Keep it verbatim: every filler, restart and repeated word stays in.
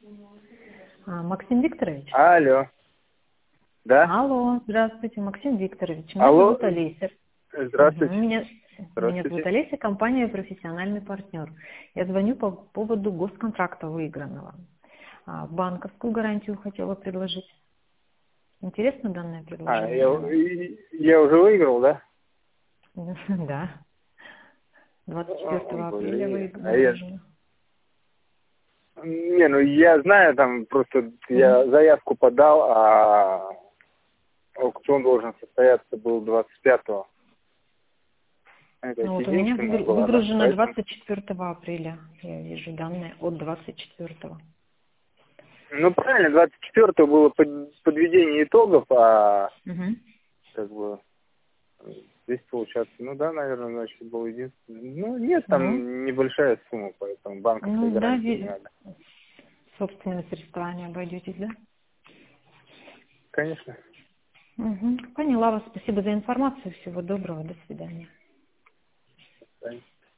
А, Максим Викторович? Алло. Да? Алло, здравствуйте, Максим Викторович. Меня Алло. зовут Олеся. Здравствуйте. Мгм, Меня, меня зовут Здравствуйте. Олеся, компания «Профессиональный партнер». Я звоню по поводу госконтракта выигранного. А, банковскую гарантию хотела предложить. Интересно данное А, предложение я, для вас? я уже выиграл, да? Да. двадцать О, четвёртого апреля блин. вы- А я... выиграно. Не, ну я знаю, там просто Мгм. я заявку подал, а аукцион должен состояться был двадцать пятого. Это Ну вот у меня единственная выгр- была, да? выгружено Поэтому... двадцать четвёртого апреля. Я вижу данные от двадцать четвёртого. Ну правильно, двадцать четвёртого было под- подведение итогов, а Мгм. как бы здесь получается, ну да, наверное, значит, был единственный. Ну нет, Ну, там небольшая сумма, поэтому банковской ну да, гарантии не ви- надо. собственными средствами обойдетесь, да? Конечно. Мгм. Поняла вас. Спасибо за информацию. Всего доброго. До свидания. Конечно.